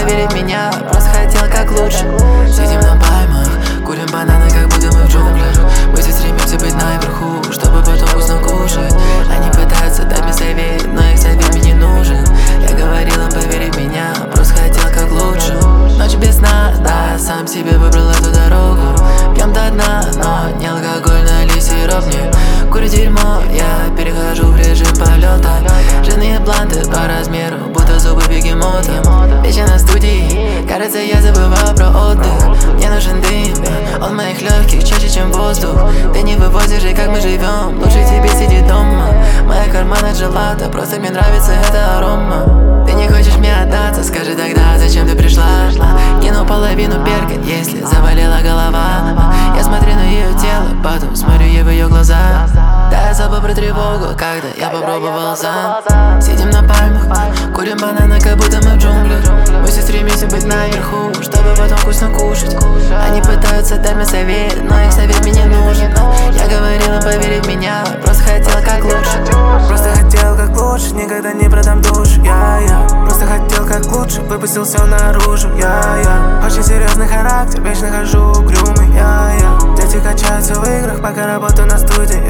поверить в меня, просто хотел как лучше. Сидим на пальмах, курим бананы, как будто мы в джунглях. Мы все стремимся быть наверху, чтобы потом вкусно кушать. Они пытаются дать мне совет, но их совет мне не нужен. Я говорил им поверить в меня, просто хотел как лучше. Ночь без сна, да, сам себе выбрал эту дорогу. Пьем до дна, но не алкоголь, налей сироп мне. Курю дерьмо, я перехожу в режим полета. Жирные бланты по размеру, будто зубы бегемота. Вечер на студии, кажется, я забывал про отдых. Мне нужен дым, он в моих легких чаще, чем воздух. Ты не вывозишь, и как мы живем, лучше тебе сидеть дома. Моя кармана джелата, просто мне нравится эта арома. Ты не хочешь мне отдаться, скажи тогда, зачем ты пришла. Кину половину перка, если заболела голова. Я смотрю на ее тело, потом смотрю ей в ее глаза. Да, я забыл про тревогу, когда я попробовал сам. Сидим на пальмах, курим бананы, как будто мы в джунглях. Мы все стремимся быть наверху, чтобы потом вкусно кушать. Они пытаются дать мне совет, но их совет мне не нужен. Я говорил им поверить в меня, просто хотел как лучше. Просто хотел как лучше, никогда не продам душу. Я просто хотел как лучше, выпустил все наружу. Я очень серьезный характер, вечно хожу угрюмый. Дети качаются в играх, пока работаю на студии.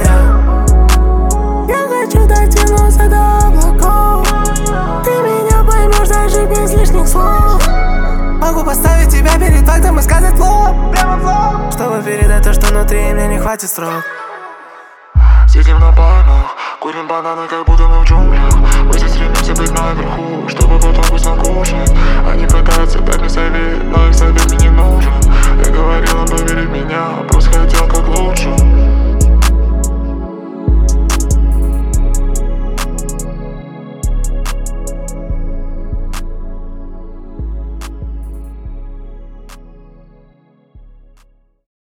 Я хочу дотянуться до облаков. Ты меня поймешь даже без лишних слов. Могу поставить тебя перед фактом и сказать лоб, прямо в лоб, чтобы передать то, что внутри, мне не хватит строк. Сидим на пальмах, курим бананы, как будто мы в джунглях. Мы